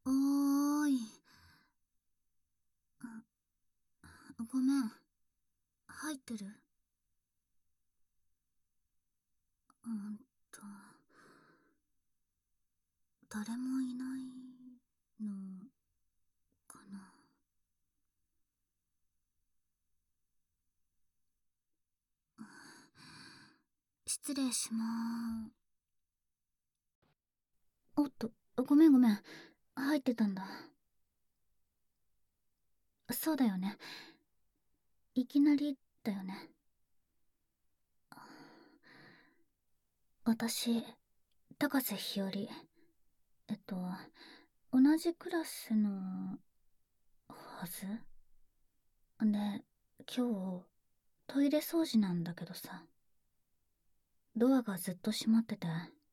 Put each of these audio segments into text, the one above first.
おーい。ごめん。入ってる？うんと、誰もいないのかな。失礼しまーおっと、ごめんごめん。入ってたんだ。そうだよね。いきなりだよね。私、高瀬日和。同じクラスのはずで、今日、トイレ掃除なんだけどさ、ドアがずっと閉まってて、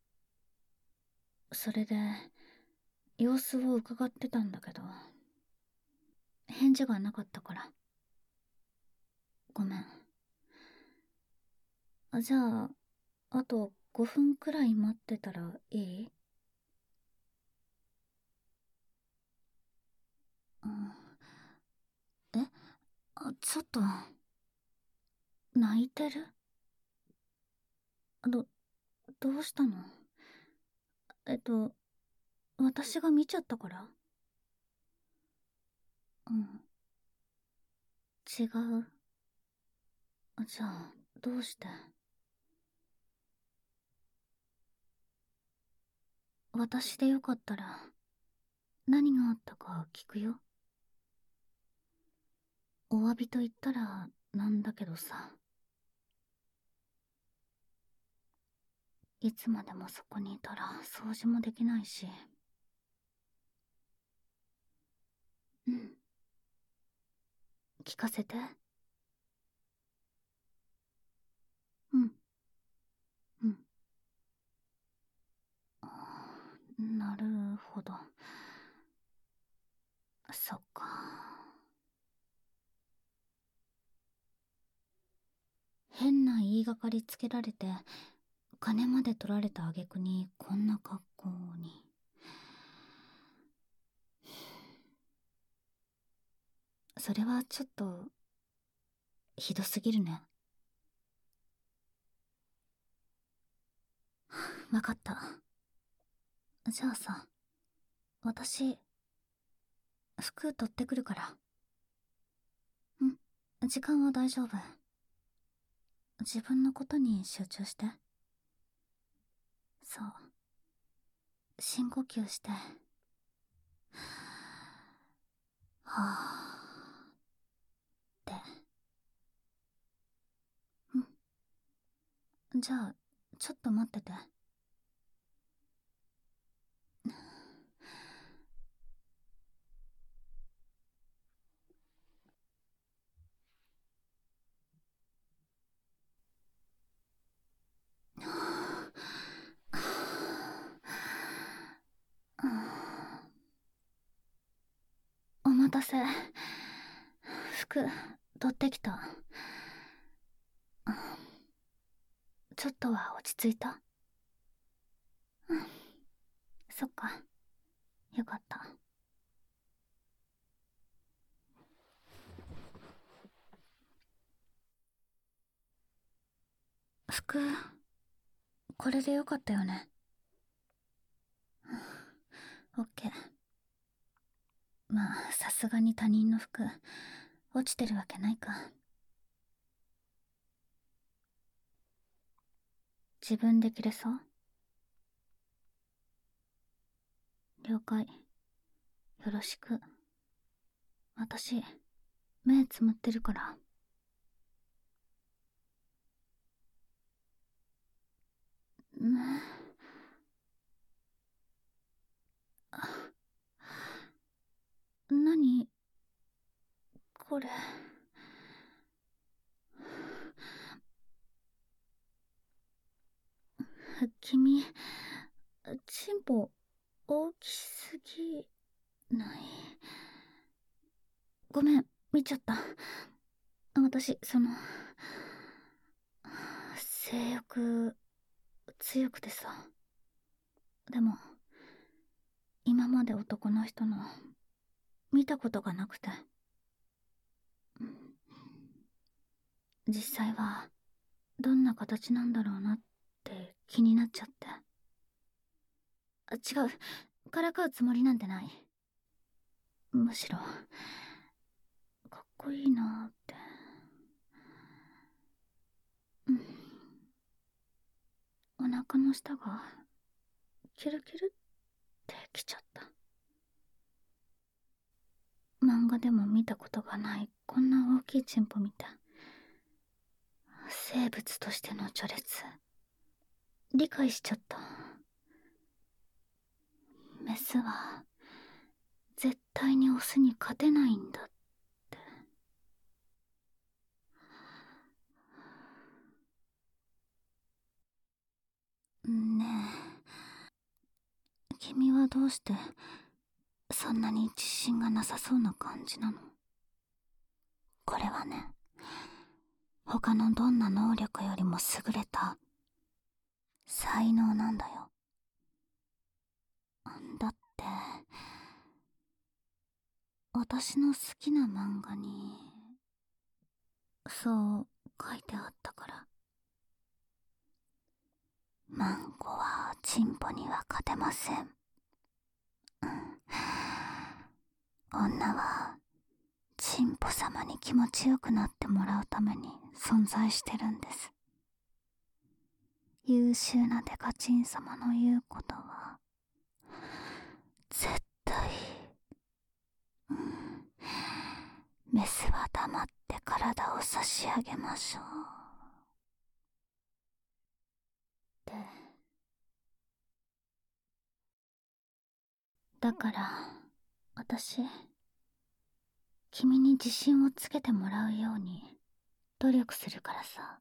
それで、様子を伺ってたんだけど、返事がなかったから。ごめん。じゃあ、あと5分くらい待ってたらいい？うん。え、ちょっと、泣いてる？ど、どうしたの？えっと、私が見ちゃったから？うん。違う。じゃあ、どうして？私でよかったら、何があったか聞くよ。お詫びと言ったら、なんだけどさ。いつまでもそこにいたら掃除もできないし。うん。聞かせて。うん。うん。なるほど。そっか。変な言いがかりつけられて、金まで取られた挙句にこんな格好に。それはちょっと、ひどすぎるね。わかった。じゃあさ、私、服取ってくるから。うん、時間は大丈夫。自分のことに集中して。そう。深呼吸して。はぁーって。うん。じゃあ、ちょっと待ってて。お待たせ。服、取ってきた。ちょっとは落ち着いた？うん、そっか。よかった。服、これでよかったよね。オッケー。まあ、さすがに他人の服、落ちてるわけないか。自分で着れそう？了解。よろしく。私、目つむってるから。ね。何これ。君、チンポ、大きすぎない？ごめん、見ちゃった。私、性欲、強くてさ。でも、 今まで男の人の見たことがなくて。実際はどんな形なんだろうなって気になっちゃって。違う、からかうつもりなんてない。むしろかっこいいなって。お腹の下がキュルキュルってきちゃった。漫画でも見たことがないこんな大きいチンポ見た。生物としての序列理解しちゃった。メスは絶対にオスに勝てないんだって。ねえ、君はどうしてそんなに自信がなさそうな感じなの？これはね、他のどんな能力よりも優れた才能なんだよ。だって私の好きな漫画にそう書いてあったから。マンコはチンポには勝てません。女はチンポ様に気持ちよくなってもらうために存在してるんです。優秀なデカチン様の言うことは絶対、メスは黙って体を差し上げましょうって。だから私、君に自信をつけてもらうように努力するからさ。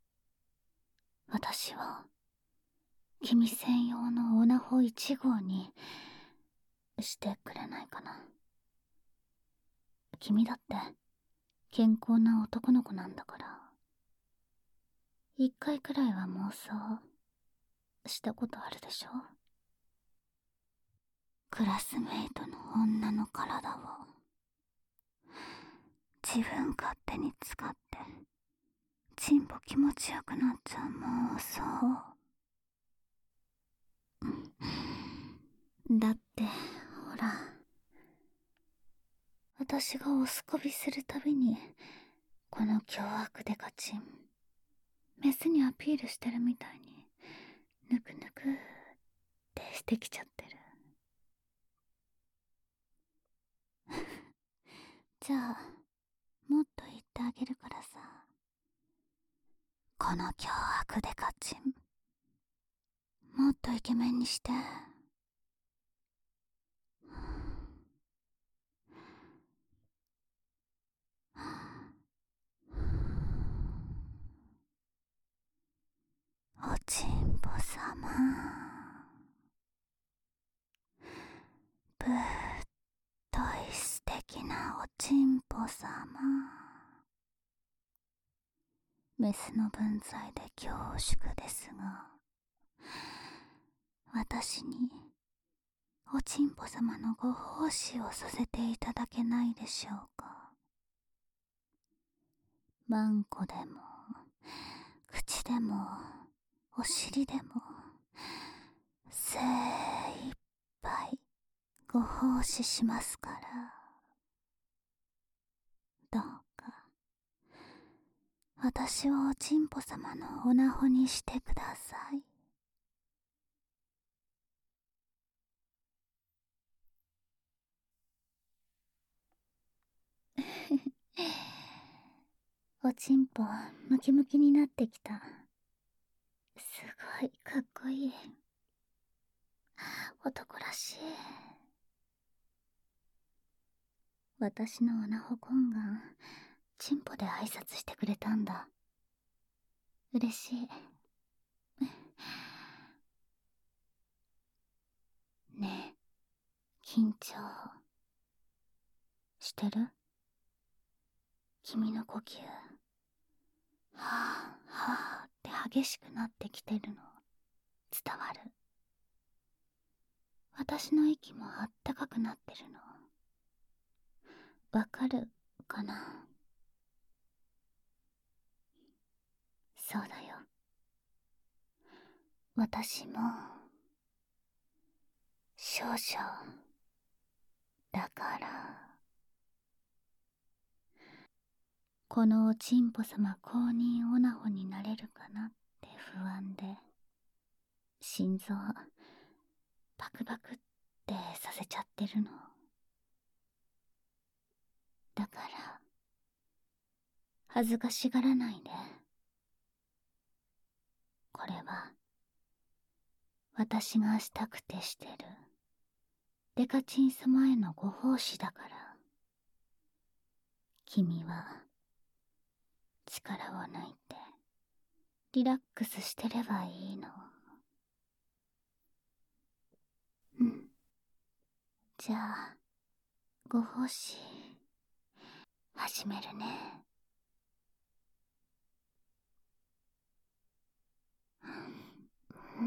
私を君専用のオナホ1号にしてくれないかな。君だって健康な男の子なんだから、一回くらいは妄想したことあるでしょ？クラスメイトの女の体を自分勝手に使ってチンポ気持ちよくなっちゃう妄想。だってほら、私がオスこびするたびにこの凶悪デカチンメスにアピールしてるみたいにぬくぬくってしてきちゃってる。じゃあもっと言ってあげるからさ。この凶悪デカチンもっとイケメンにして。おちんぽ様、ぶっとい素敵なおちんぽ様。メスの分際で恐縮ですが、私におちんぽ様のご奉仕をさせていただけないでしょうか。マンコでも口でもお尻でも精一杯ご奉仕しますから、どうか私をおちんぽ様のおなほにしてください。おちんぽムキムキになってきた。すごいかっこいい。男らしい。私のオナホコンガンチンポで挨拶してくれたんだ。嬉しい。ねえ、緊張してる？君の呼吸はぁはぁって激しくなってきてるの伝わる？ 私の息もあったかくなってるの。わかるかな？そうだよ。私も少々だから。このおちんぽ様公認オナホになれるかなって不安で、心臓バクバクってさせちゃってるの。だから恥ずかしがらないで。これは私がしたくてしてるデカチン様へのご奉仕だから。君は力を抜いてリラックスしてればいいの。うん。じゃあご奉仕始めるね。うん。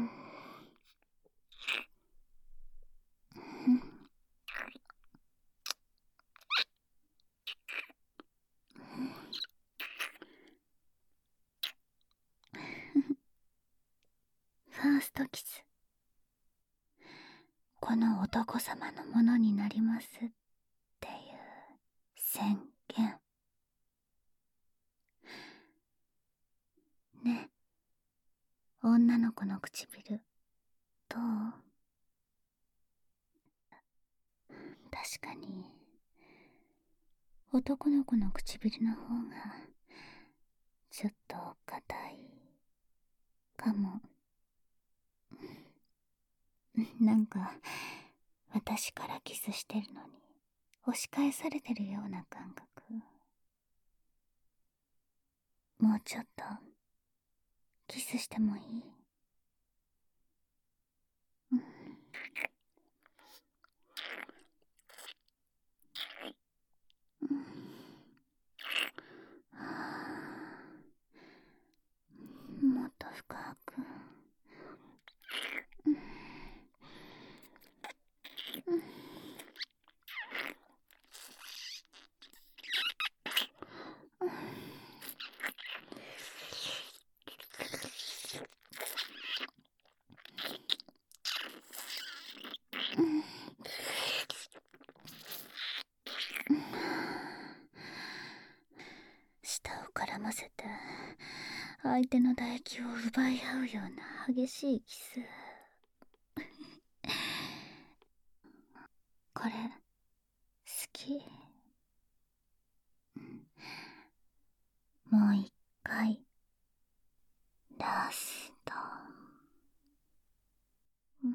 ファーストキス。この男様のものになりますっていう宣言。ね、女の子の唇どう？確かに男の子の唇の方がちょっと硬いかも。なんか私からキスしてるのに押し返されてるような感覚。もうちょっとキスしてもいい？うん。うん。もっと深く。うん。うん。うん。舌を絡ませて相手の唾液を奪い合うような激しいキス。これ好き。もう一回ラスト。うん。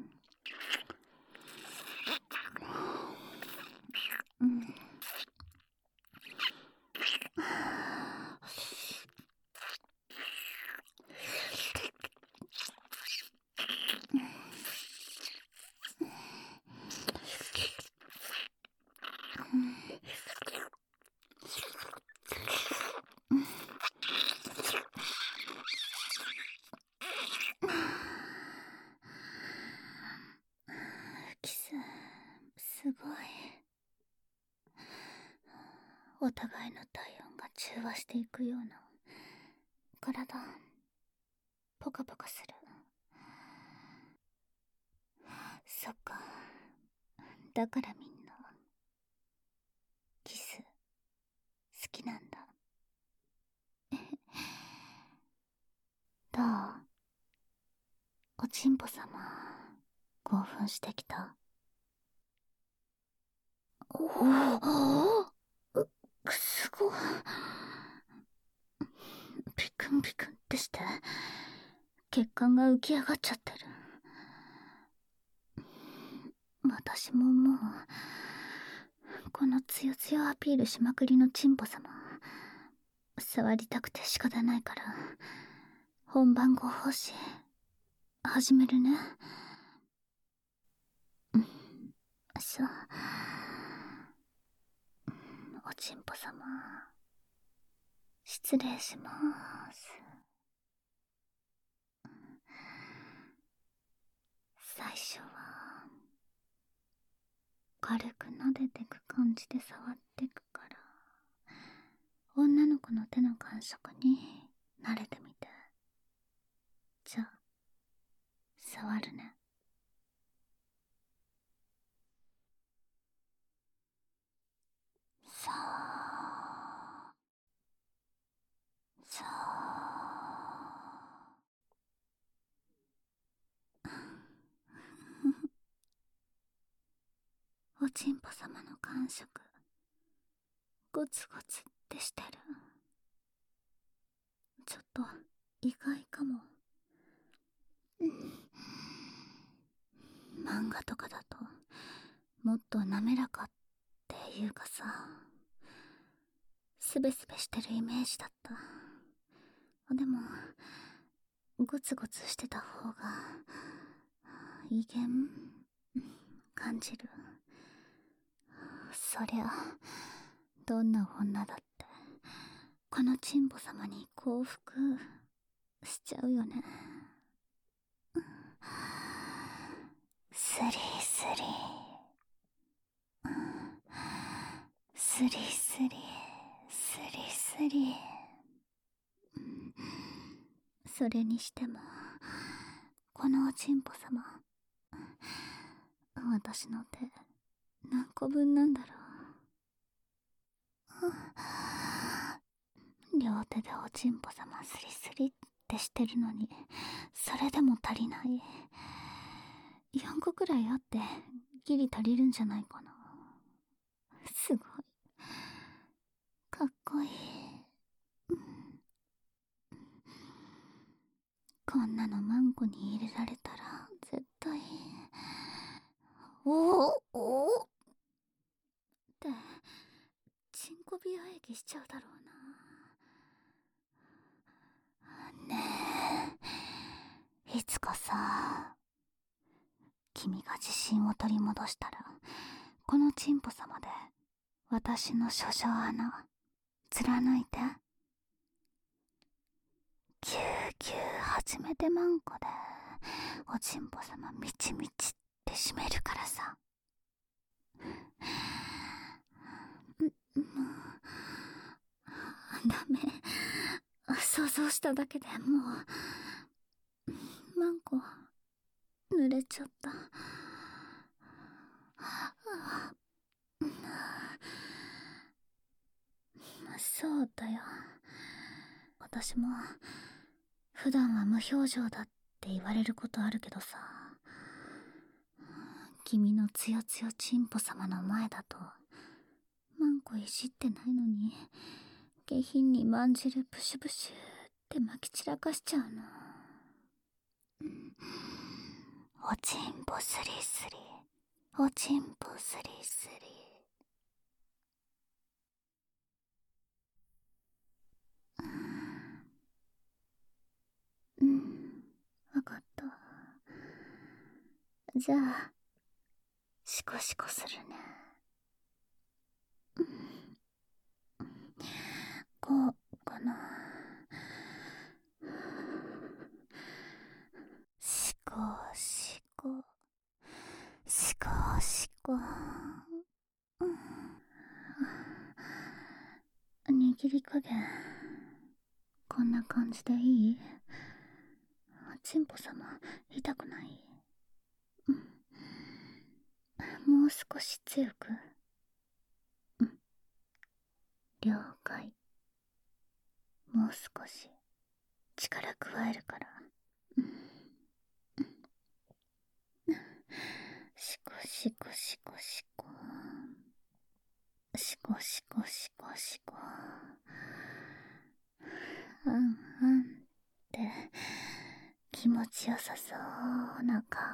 うん。キスすごい。お互いの体温が中和していくような。体ポカポカする。そっか、だからみんなキス好きなんだ。どう？おちんぽ様興奮してきた？おお、すごい。ピクンピクンってして血管が浮き上がっちゃってる。私ももうこのつよつよアピールしまくりのチンポ様触りたくて仕方ないから、本番ご奉仕始めるね。うん。そう。おちんぽ様失礼します。最初は軽く撫でてく感じで触ってくから、女の子の手の感触に慣れてみて。じゃあ、触るね。さあ、さあ。おちんぽ様の感触、ゴツゴツってしてる。ちょっと意外かも。漫画とかだともっと滑らかっていうかさ、スベスベしてるイメージだった。でもゴツゴツしてた方が威厳感じる。そりゃどんな女だってこのチンポ様に降伏しちゃうよね。スリスリスリスリスリスリ。それにしてもこのおちんぽ様、私の手何個分なんだろう。両手でおちんぽ様スリスリってしてるのに、それでも足りない。4個くらいあってギリ足りるんじゃないかな。すごいかっこいい。こんなのマンコに入れられたら絶対おってチンコビア液しちゃうだろうな。ねえ、いつかさ、君が自信を取り戻したらこのチンポ様で私の処女穴貫いて。ぎゅうぎゅう初めてマンコでおちんぽ様みちみちって締めるからさ。もうダメ、想像しただけでもうマンコ濡れちゃった。そうだよ、私も普段は無表情だって言われることあるけどさ、君のつよつよチンポ様の前だとマンコいじってないのに下品にまんじるプシュプシュってまき散らかしちゃうの。おちんぽスリスリ、おちんぽスリスリ。うん、わかった。じゃあシコシコするね。こうかな。シコシコシコシコ。握り加減こんな感じでいい？チンポ様痛くない？もう少し強く。了解。もう少し力加えるから。シコシコシコシコシコシコシコシコ。あんあんって気持ちよさそうな顔。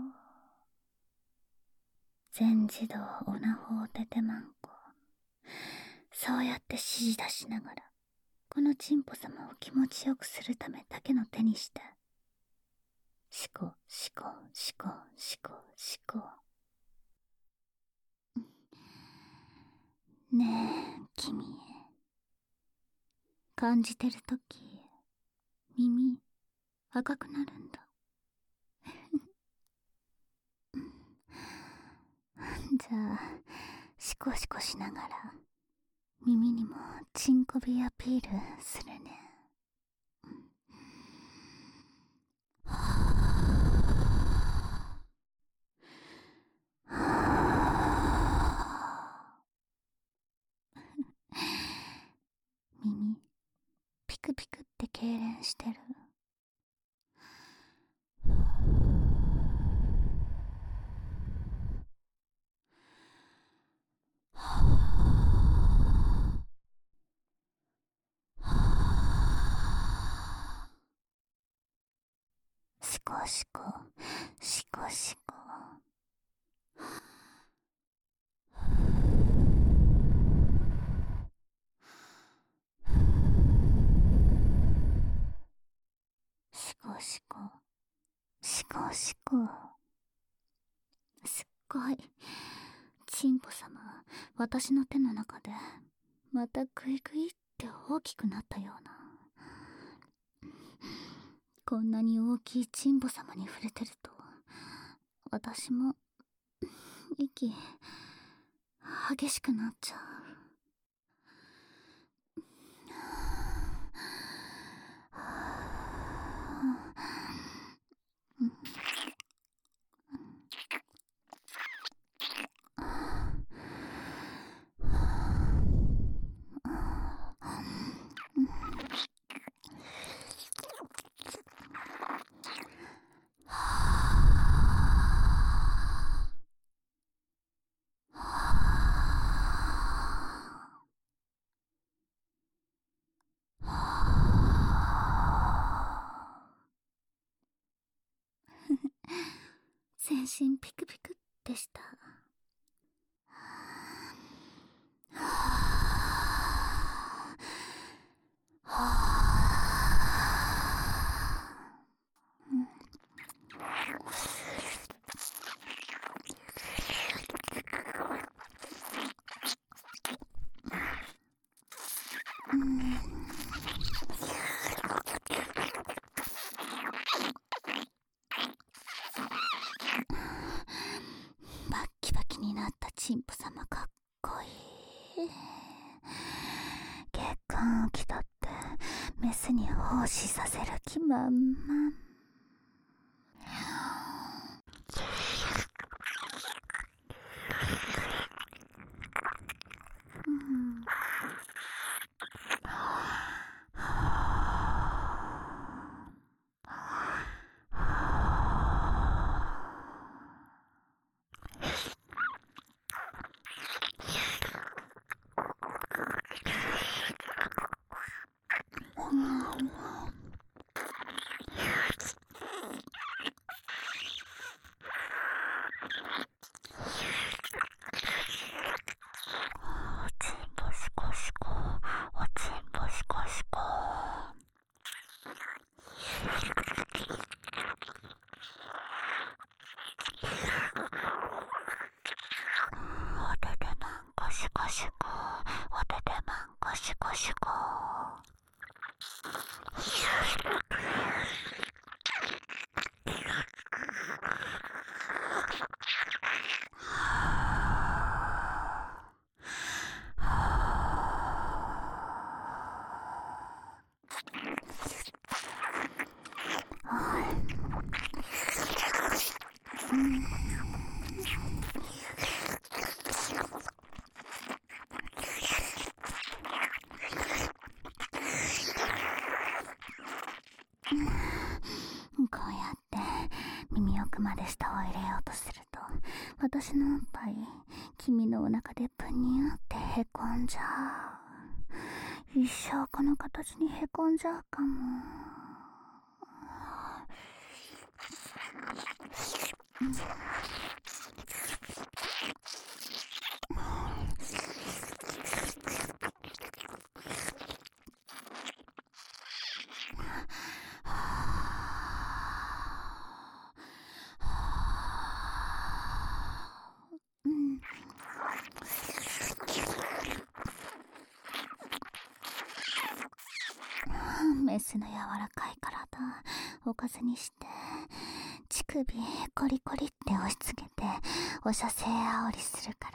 全自動オナホーテテマンコ。そうやって指示出しながらこのチンポ様を気持ちよくするためだけの手にして、シコシコシコシコシコ。ねえ君、感じてるとき耳赤くなるんだ。 じゃあ、シコシコしながら、耳にもチンコビアピールするね。耳、ピクピクって痙攣してる。シコシコ、シコシコ。シコシコ、シコシコ。すっごい。チンポ様、私の手の中で、またグイグイって大きくなったような。こんなに大きいチンポ様に触れてると、私も、息、激しくなっちゃう。全身ピクピクでした。バッキバキになったチンポ様かっこいい。月刊を着たってメスに奉仕させる気満々。こうやって耳奥まで舌を入れようとすると、私のおっぱい君のお腹でブニューってへこんじゃう。一生この形にへこんじゃうかも。メスの柔らかい体おかずにして乳首コリコリって押し付けてお射精煽りするから。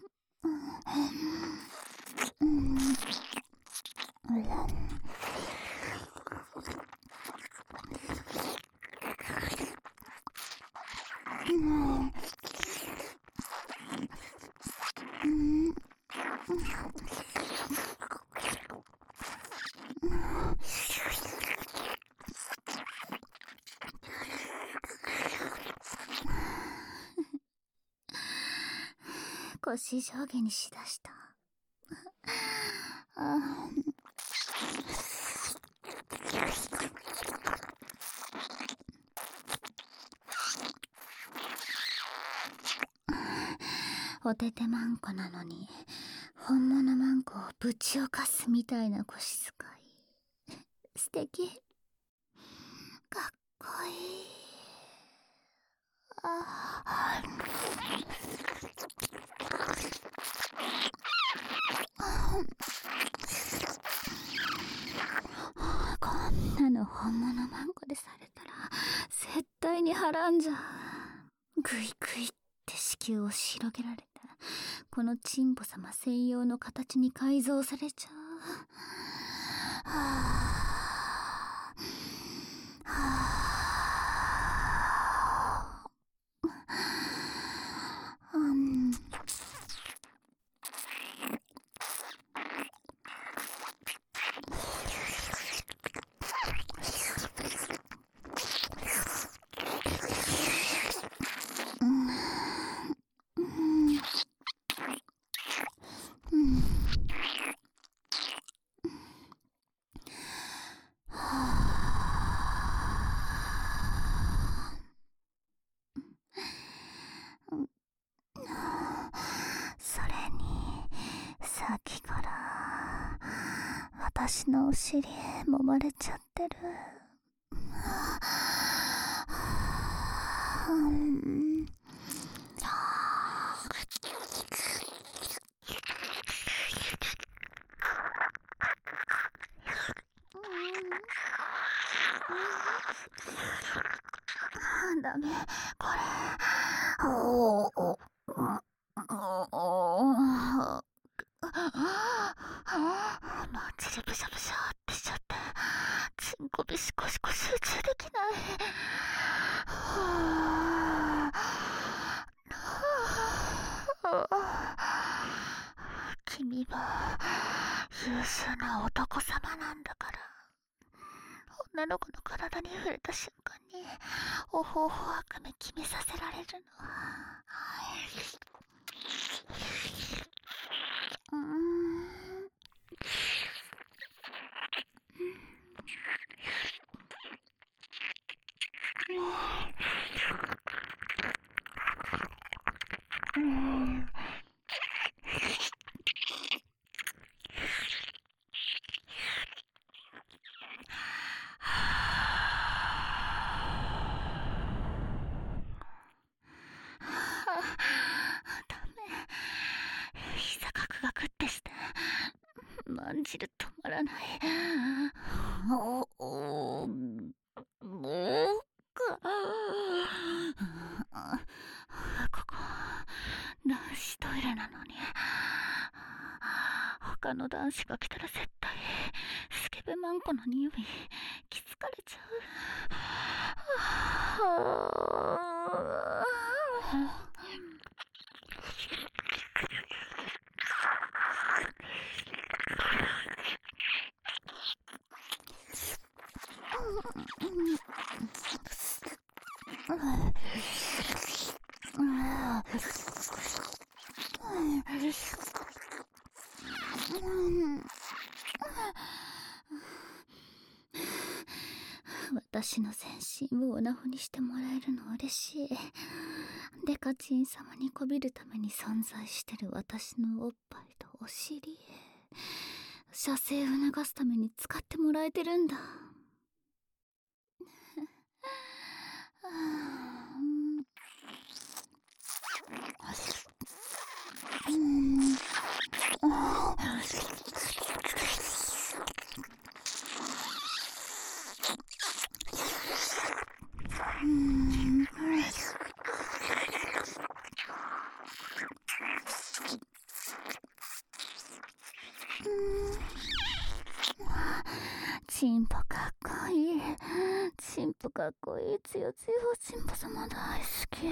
腰上下にしだした。おててまんこなのに本物まんこをぶちおかすみたいな腰使い。素敵。かっこいい。こんなの本物まんこでされたら絶対にはらんじゃう。グイグイって子宮を広げられたこのチンポ様専用の形に改造されちゃう。それにさっきから私のお尻揉まれちゃってる。ダメ、これ。マジでブシャブシャってしちゃって、チンコビシコシコ集中できない。君は優秀な男様なんだから。女の子の体に触れた瞬間におほほ悪夢決めさせられるの。ダメ。膝ガクガクってしてまんじる止まらない。ここ男子トイレなのに他の男子が来たら絶対スケベマンコの匂い気づかれちゃう。私の全身をオナホにしてもらえるの嬉しい。デカチン様にこびるために存在してる私のおっぱいとお尻射精を促すために使ってもらえてるんだ。 チンポかっこいい。チンポかっこいい。つよつよチンポ様大好き。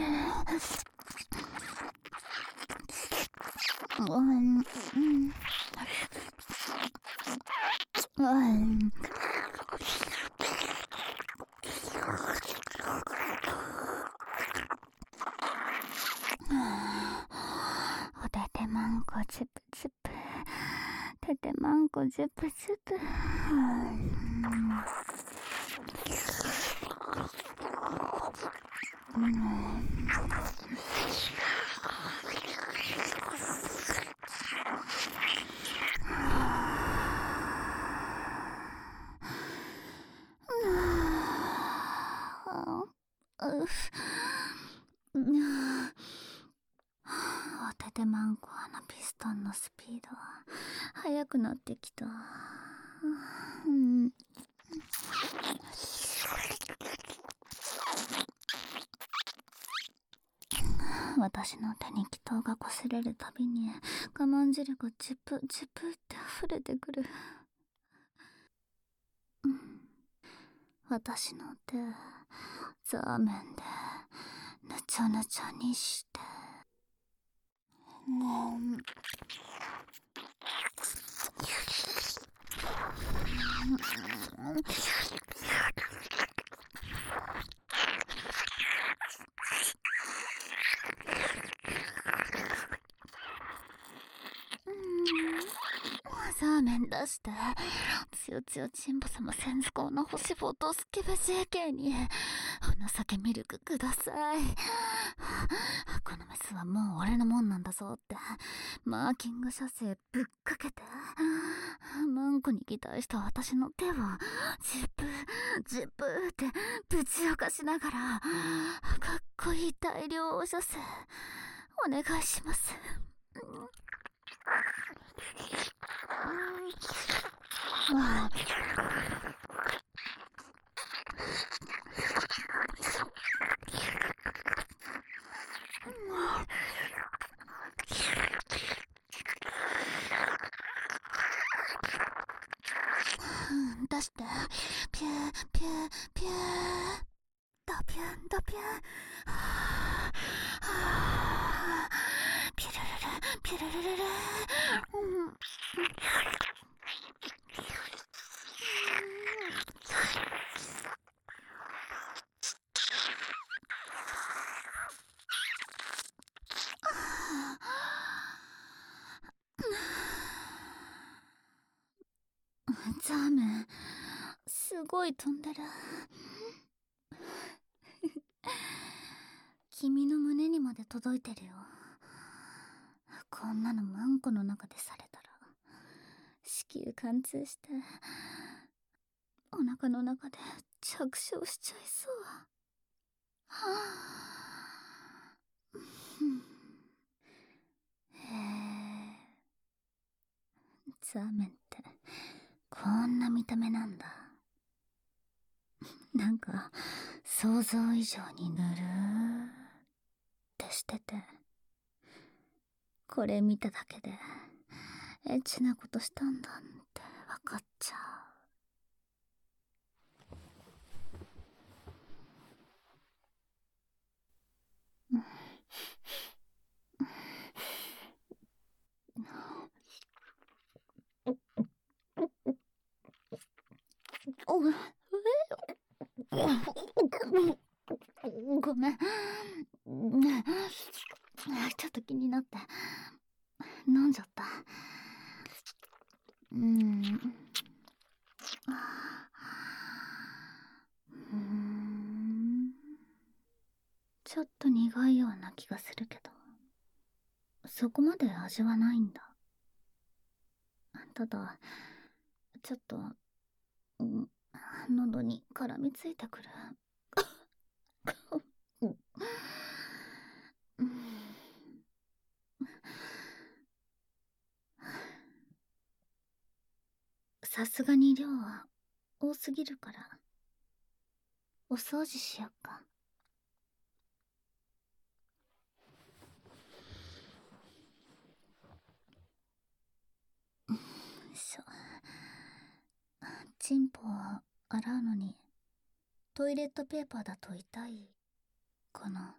おててまんこチプチプ。ててまんこチプチプ。おててまんこのピストンのスピードは速くなってきた。私の手に気筒が擦れるたびに我慢汁がチプチプって溢れてくる。私の手、ザーメンでぬちゃぬちゃにして。ザーメン出して。つよつよチンポ様先図工の星ボトスケベ JK にお情けミルクください。このメスはもう俺のもんなんだぞってマーキング射精ぶっかけて、マンコに擬態した私の手をジプジプってぶちよかしながらかっこいい大量射精お願いします。出してピューピューピュードピュンドピュンピュルルルピュルルルル。ザーメンすごい飛んでる。君の胸にまで届いてるよ。こんなのマンコの中でされたら子宮貫通してお腹の中で着床しちゃいそう。へえ、ザーメンってこんな見た目なんだ。なんか想像以上にぬるーってしてて、これ見ただけでエッチなことしたんだって分かっちゃう。ごめん。ちょっと気になって飲んじゃった。ちょっと苦いような気がするけど、そこまで味はないんだ。ただちょっと、喉に絡みついてくる。さすがに量は多すぎるからお掃除しよっか。 チンポを洗うのにトイレットペーパーだと痛いかな。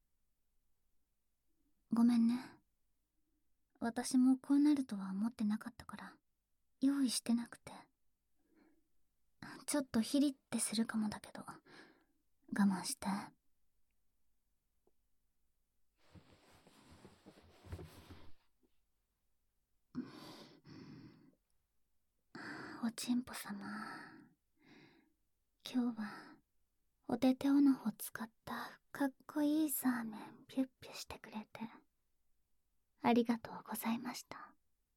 ごめんね。私もこうなるとは思ってなかったから用意してなくて。ちょっとヒリってするかもだけど我慢して。おちんぽ様、今日はお手手オナホ使ったかっこいいサーメンピュッピュしてくれてありがとうございました。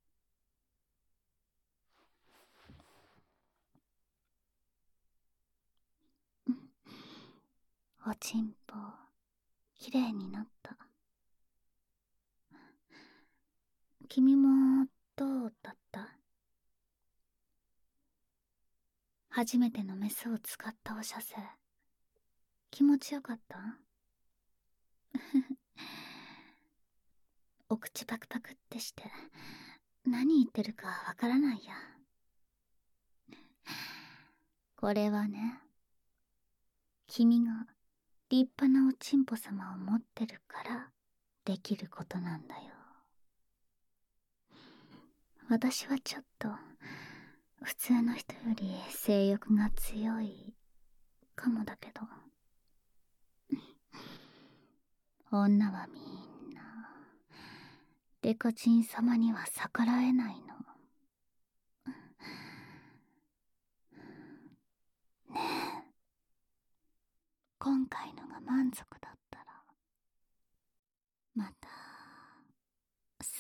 おちんぽきれいになった。君もどうだった？初めてのメスを使ったお射精気持ちよかった？お口パクパクってして何言ってるかわからないや。これはね、君が立派なおちんぽ様を持ってるからできることなんだよ。私はちょっと普通の人より性欲が強いかもだけど、女はみんなデカチン様には逆らえないの。ねえ、今回のが満足だったらまたさ、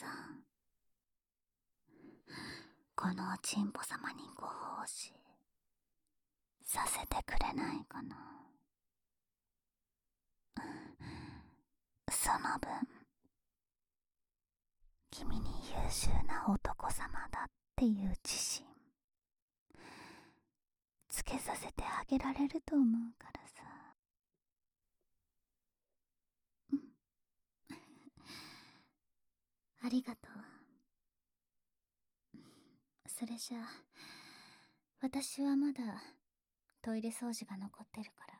このおちんぽ様にご奉仕させてくれないかな。その分君に優秀な男様だっていう自信つけさせてあげられると思うからさ。うん、ありがとう。それじゃあ私はまだトイレ掃除が残ってるから